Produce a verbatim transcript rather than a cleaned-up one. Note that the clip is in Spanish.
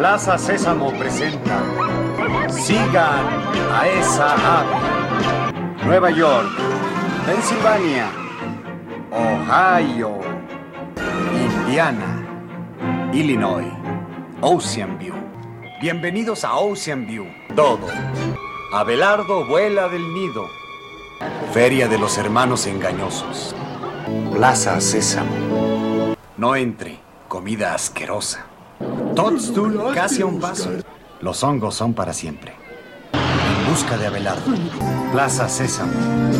Plaza Sésamo presenta Sigan a esa ave. Nueva York, Pensilvania, Ohio, Indiana, Illinois, Ocean View. Bienvenidos a Ocean View. Todo. Abelardo vuela del nido. Feria de los Hermanos Engañosos. Plaza Sésamo. No entre. Comida asquerosa. Toadstool casi a un paso. Los hongos son para siempre. En busca de Abelardo. Plaza Sésamo.